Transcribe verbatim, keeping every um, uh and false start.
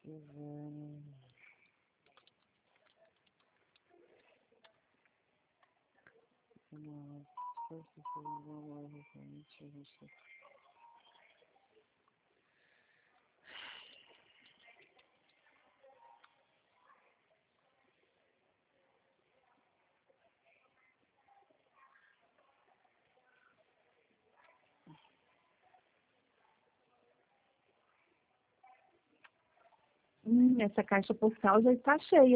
quiser, né? Não, força foi igual a referente a você. Hum, essa caixa postal já está cheia.